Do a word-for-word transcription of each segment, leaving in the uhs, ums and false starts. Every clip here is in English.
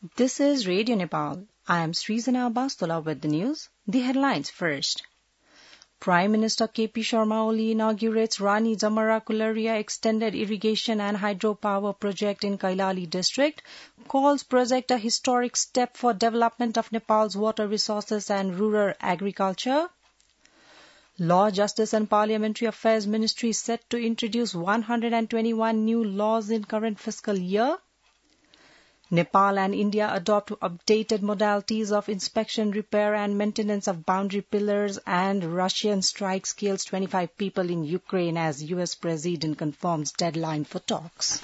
This is Radio Nepal. I am Srizana Bastola with the news. The headlines first. Prime Minister K P Sharma Oli inaugurates Rani Jamara Kularia Extended Irrigation and Hydropower Project in Kailali District, calls project a historic step for development of Nepal's water resources and rural agriculture. Law, Justice and Parliamentary Affairs Ministry is set to introduce one hundred twenty-one new laws in current fiscal year. Nepal and India adopt updated modalities of inspection, repair and maintenance of boundary pillars, and Russian strikes kills twenty-five people in Ukraine as U S President confirms deadline for talks.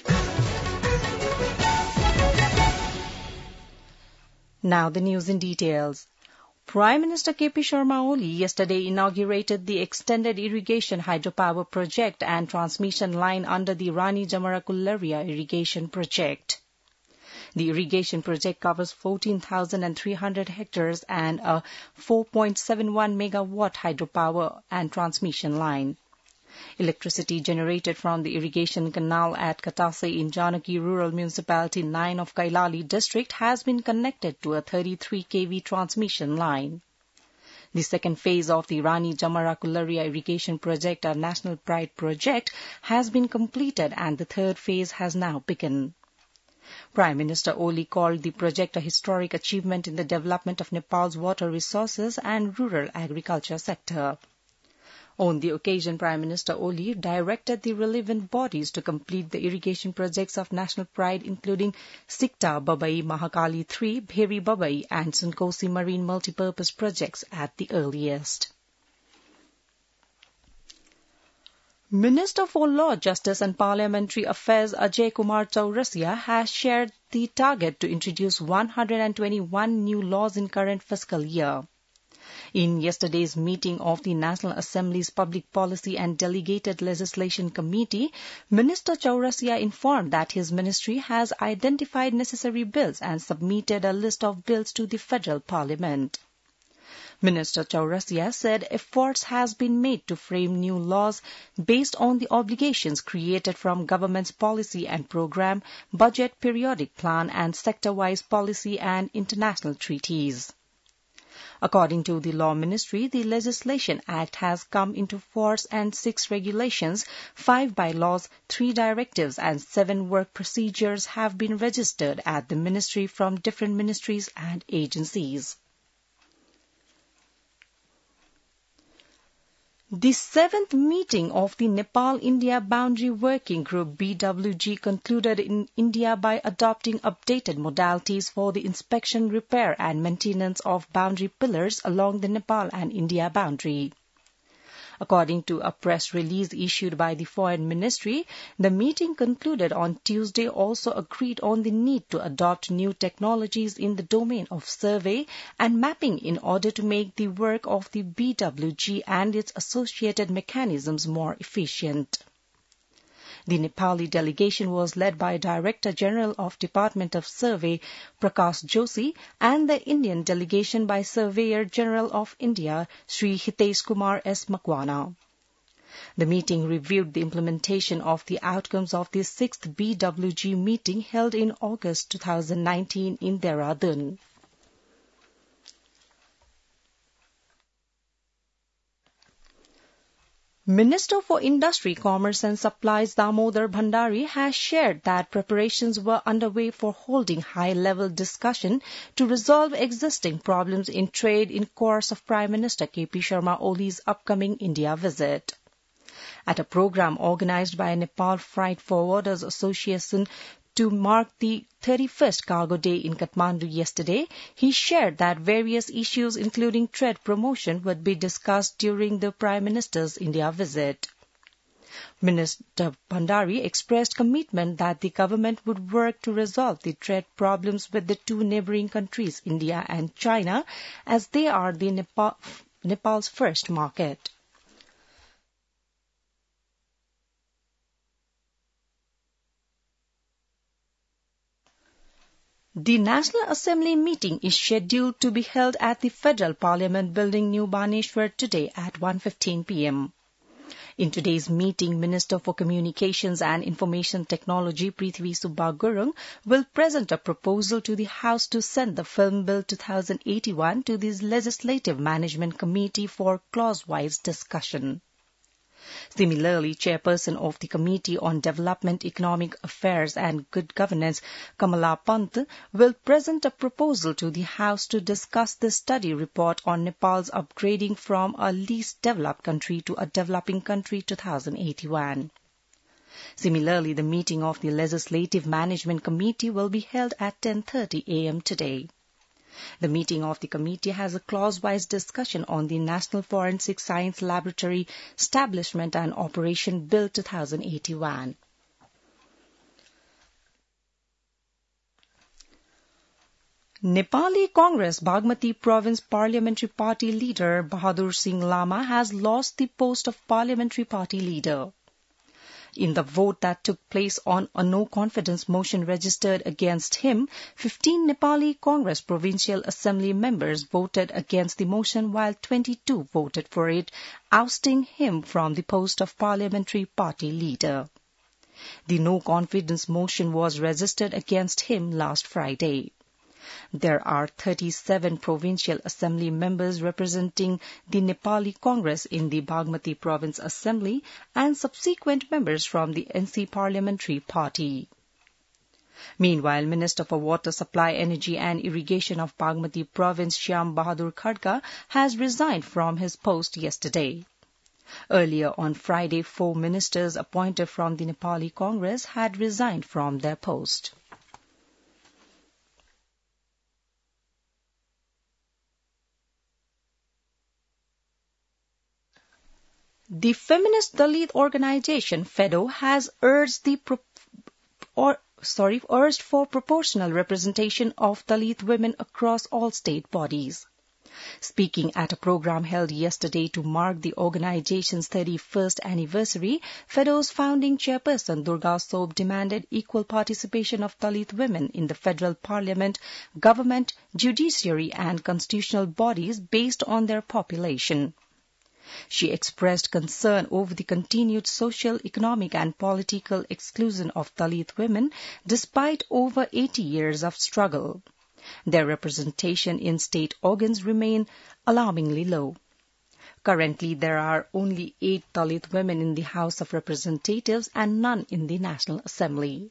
Now the news in details. Prime Minister K P Sharma Oli yesterday inaugurated the Extended Irrigation Hydropower Project and transmission line under the Rani Jamara Kularia Irrigation Project. The irrigation project covers fourteen thousand three hundred hectares and a four point seven one megawatt hydropower and transmission line. Electricity generated from the irrigation canal at Katase in Janaki Rural Municipality nine of Kailali District has been connected to a thirty-three kilovolt transmission line. The second phase of the Rani Jamara Kularia Irrigation Project, a national pride project, has been completed and the third phase has now begun. Prime Minister Oli called the project a historic achievement in the development of Nepal's water resources and rural agriculture sector. On the occasion, Prime Minister Oli directed the relevant bodies to complete the irrigation projects of national pride, including Sikta Babai Mahakali three, Bheri Babai and Sunkosi Marine Multipurpose projects at the earliest. Minister for Law, Justice and Parliamentary Affairs Ajay Kumar Chaurasia has shared the target to introduce one hundred twenty-one new laws in current fiscal year. In yesterday's meeting of the National Assembly's Public Policy and Delegated Legislation Committee, Minister Chaurasia informed that his ministry has identified necessary bills and submitted a list of bills to the Federal Parliament. Minister Chaurasia said efforts has been made to frame new laws based on the obligations created from government's policy and program, budget, periodic plan and sector-wise policy and international treaties. According to the Law Ministry, the Legislation Act has come into force and six regulations, five bylaws, three directives and seven work procedures have been registered at the ministry from different ministries and agencies. The seventh meeting of the Nepal-India Boundary Working Group B W G concluded in India by adopting updated modalities for the inspection, repair and maintenance of boundary pillars along the Nepal and India boundary. According to a press release issued by the Foreign Ministry, the meeting concluded on Tuesday also agreed on the need to adopt new technologies in the domain of survey and mapping in order to make the work of the B W G and its associated mechanisms more efficient. The Nepali delegation was led by Director General of Department of Survey Prakash Joshi and the Indian delegation by Surveyor General of India Sri Hitesh Kumar S. Makwana. The meeting reviewed the implementation of the outcomes of the sixth B W G meeting held in August twenty nineteen in Dehradun. Minister for Industry, Commerce and Supplies Damodar Bhandari has shared that preparations were underway for holding high-level discussion to resolve existing problems in trade in course of Prime Minister K P Sharma Oli's upcoming India visit. At a program organized by Nepal Freight Forwarders Association to mark the thirty-first Cargo Day in Kathmandu yesterday, he shared that various issues including trade promotion would be discussed during the Prime Minister's India visit. Minister Bhandari expressed commitment that the government would work to resolve the trade problems with the two neighbouring countries, India and China, as they are the Nepal, Nepal's first market. The National Assembly meeting is scheduled to be held at the Federal Parliament Building, New Baneshwar today at one fifteen p m In today's meeting, Minister for Communications and Information Technology Prithvi Subba Gurung will present a proposal to the House to send the Film Bill twenty eighty-one to the Legislative Management Committee for clause-wise discussion. Similarly, Chairperson of the Committee on Development, Economic Affairs and Good Governance, Kamala Pant, will present a proposal to the House to discuss the study report on Nepal's upgrading from a least developed country to a developing country twenty eighty-one. Similarly, the meeting of the Legislative Management Committee will be held at ten thirty a m today. The meeting of the committee has a clause-wise discussion on the National Forensic Science Laboratory Establishment and Operation Bill twenty eighty-one. Nepali Congress Bagmati Province Parliamentary Party leader Bahadur Singh Lama has lost the post of Parliamentary Party leader. In the vote that took place on a no-confidence motion registered against him, fifteen Nepali Congress Provincial Assembly members voted against the motion while twenty-two voted for it, ousting him from the post of Parliamentary Party leader. The no-confidence motion was registered against him last Friday. There are thirty-seven Provincial Assembly members representing the Nepali Congress in the Bagmati Province Assembly and subsequent members from the N C Parliamentary Party. Meanwhile, Minister for Water Supply, Energy and Irrigation of Bagmati Province, Shyam Bahadur Khadka, has resigned from his post yesterday. Earlier on Friday, four ministers appointed from the Nepali Congress had resigned from their post. The feminist Dalit organization FEDO has urged the pro- or sorry urged for proportional representation of Dalit women across all state bodies. Speaking at a program held yesterday to mark the organization's thirty-first anniversary, FEDO's founding chairperson Durga Sob demanded equal participation of Dalit women in the federal parliament, government, judiciary and constitutional bodies based on their population. She expressed concern over the continued social, economic and political exclusion of Dalit women despite over eighty years of struggle. Their representation in state organs remain alarmingly low. Currently, there are only eight Dalit women in the House of Representatives and none in the National Assembly.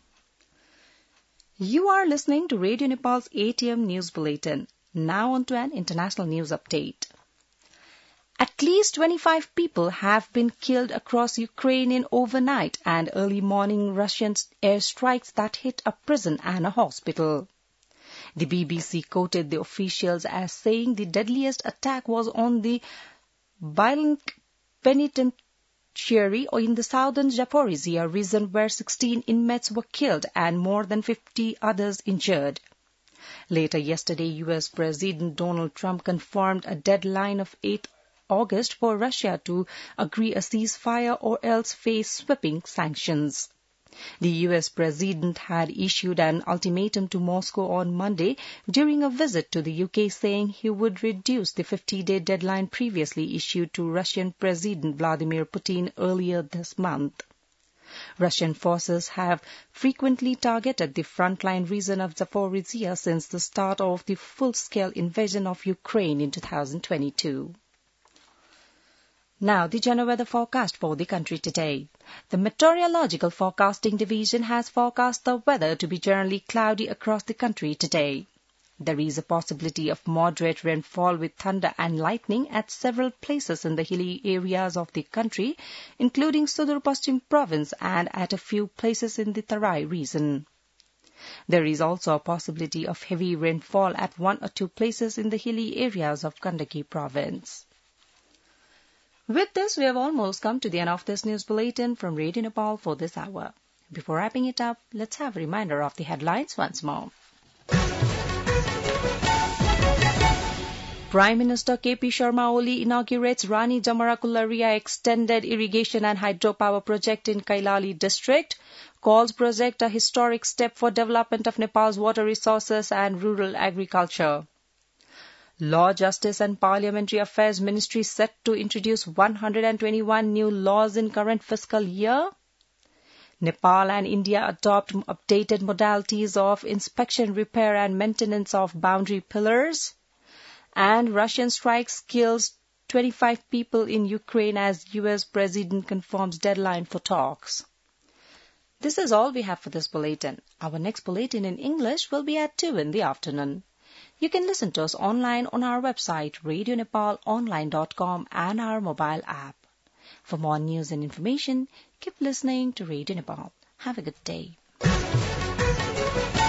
You are listening to Radio Nepal's eight a m News Bulletin. Now on to an international news update. At least twenty-five people have been killed across Ukraine in overnight and early morning Russian airstrikes that hit a prison and a hospital. The B B C quoted the officials as saying the deadliest attack was on the Bialyk Penitentiary in the southern Zaporizhia region where sixteen inmates were killed and more than fifty others injured. Later yesterday, U S President Donald Trump confirmed a deadline of eighth August for Russia to agree a ceasefire or else face sweeping sanctions. The U S President had issued an ultimatum to Moscow on Monday during a visit to the U K, saying he would reduce the fifty-day deadline previously issued to Russian President Vladimir Putin earlier this month. Russian forces have frequently targeted the frontline region of Zaporizhia since the start of the full-scale invasion of Ukraine in two thousand twenty-two. Now, the general weather forecast for the country today. The Meteorological Forecasting Division has forecast the weather to be generally cloudy across the country today. There is a possibility of moderate rainfall with thunder and lightning at several places in the hilly areas of the country, including Sudur Paschim Province and at a few places in the Tarai region. There is also a possibility of heavy rainfall at one or two places in the hilly areas of Gandaki Province. With this, we have almost come to the end of this news bulletin from Radio Nepal for this hour. Before wrapping it up, let's have a reminder of the headlines once more. Prime Minister K P Sharma Oli inaugurates Rani Jamarakullaria Extended Irrigation and Hydropower Project in Kailali District, calls project a historic step for development of Nepal's water resources and rural agriculture. Law, Justice and Parliamentary Affairs Ministry set to introduce one hundred twenty-one new laws in current fiscal year. Nepal and India adopt updated modalities of inspection, repair and maintenance of boundary pillars. And Russian strikes kills twenty-five people in Ukraine as U S President confirms deadline for talks. This is all we have for this bulletin. Our next bulletin in English will be at two in the afternoon. You can listen to us online on our website, radio nepal online dot com, and our mobile app. For more news and information, keep listening to Radio Nepal. Have a good day.